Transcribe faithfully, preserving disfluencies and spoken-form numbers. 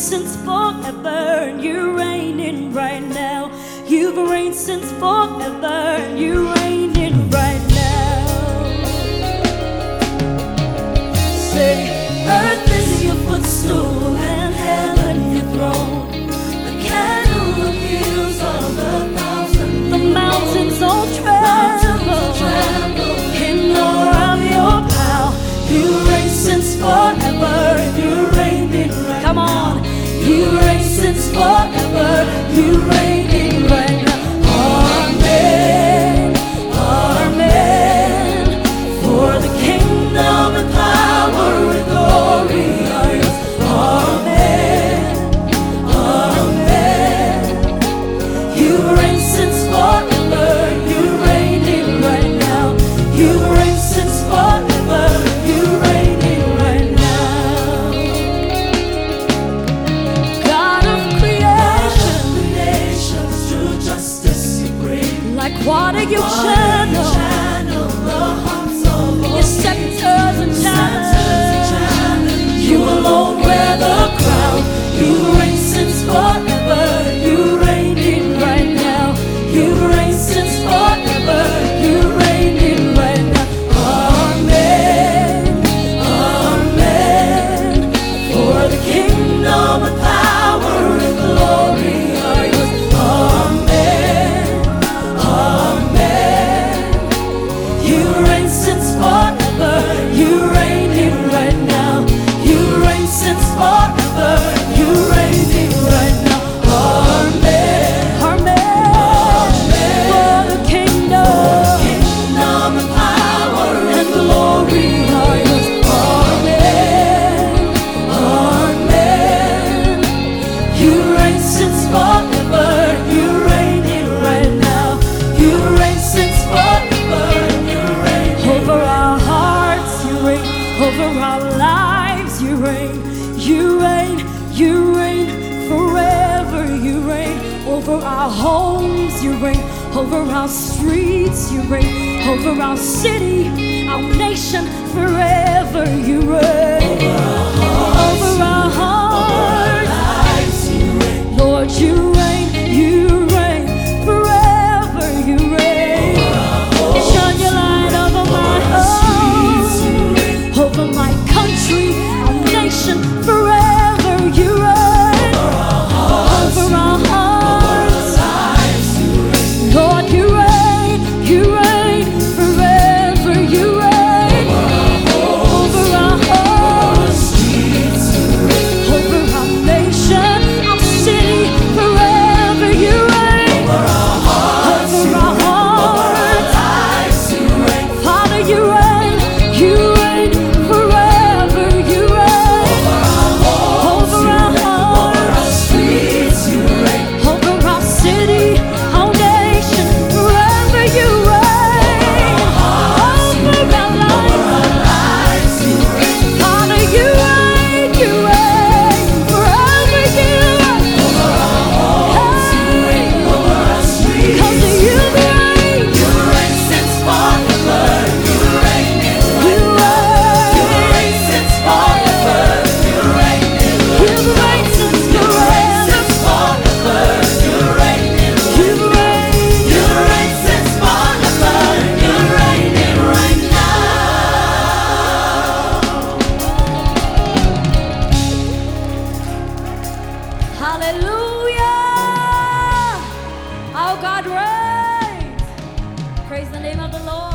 since forever, and you're reigning right now. You've reigned since forever, and you're reigning right now. Say, earth is your footstool and heaven your throne. The cattle of hills on the thousand, the mountains all tremble in awe of your power. You reign since forever, you reign right. Come on, you reign since forever, you reign right now. Amen, amen. For the kingdom and power and glory are yours. Amen, amen. You reign since forever, you reign right now. You reign since forever, you reign right now. God of creation, through justice you bring. Like water you channel, your scepters and channels. You alone wear the crown. You reign since forever, you reign right now. You reign since forever, you reign right now. Amen, amen. For the kingdom and power and glory are yours. Amen, amen. You reign since forever, you reign right now. You reign since forever, you reign right now. Amen, amen. For the kingdom, kingdom and power and glory are yours. Amen, amen. You reign since forever, you reign right now. You reign since forever, you reign over our hearts. You reign over our lives. You reign, you reign, you reign forever. You reign over our homes. You reign over our streets. You reign over our city, our nation. Forever you reign over our hearts. Lord, you reign, you reign forever. You reign. Shine your light over my home, over my country, our nation. Forever you reign over our hearts. Lord, you reign, you reign forever. You reign over our homes, over our nation, our city. Forever you reign over our hearts. Father, you reign, you reign forever. You reign over our hearts, over our city, our nation. Forever you reign over our lives. Father, you reign, you reign forever. You reign because you reign. You reign since forever. You reign. You reign since forever. You reign. You reign since forever. You reign. You reign. You reign since forever. You reign right now. Hallelujah! Our God reigns. Praise the name of the Lord.